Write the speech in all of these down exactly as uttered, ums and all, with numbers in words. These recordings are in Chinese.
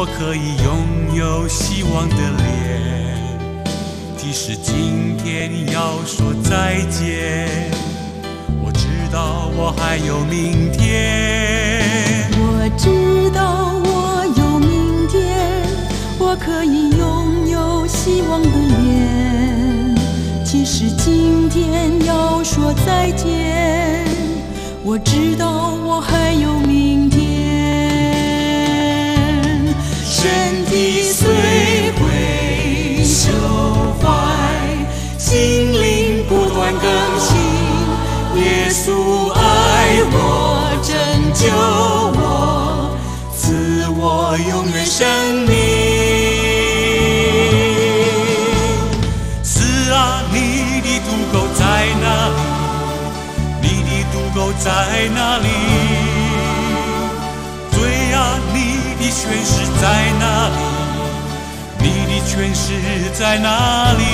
我可以拥有希望的脸，即使今天要说再见，我知道我还有明天。 我知道我有明天，我可以拥有希望的脸，即使今天要说再见，我知道我还有明天。身体虽会朽坏，心灵不断更新，耶稣爱我，拯救我，赐我永远生命。是啊，你的渡口在哪里？你的渡口在哪里？罪啊，你的权势在哪里？你的权势在哪里？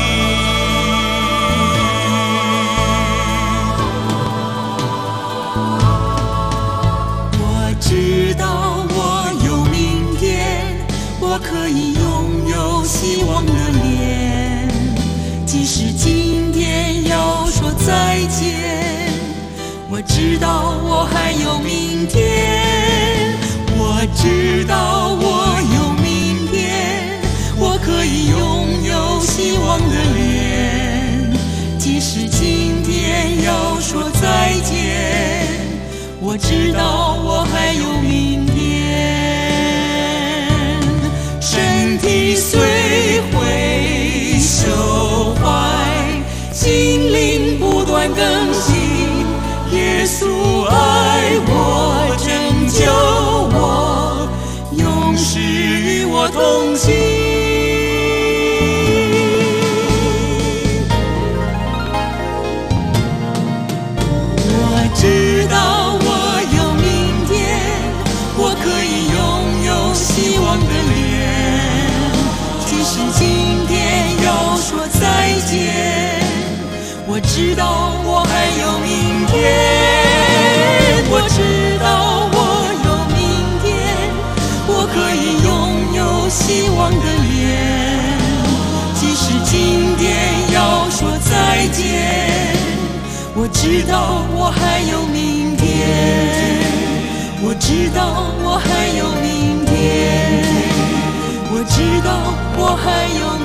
我知道我有明天，我可以拥有希望的脸，即使今天要说再见，我知道我还有明天。我知道我有明天，我可以拥有希望的脸，即使今天要说再见，我知道我还有明天。身体虽会朽坏，心灵不断更新，耶稣爱我，拯救我，永世与我同行。我知道我有明天，我可以拥有希望的脸，即使今天要说再见，我知道我还有明天。我知道我有明天，我可以拥有希望的脸，即使今天要说再见，我知道我还有明天。我知道我还有明天，我知道我还有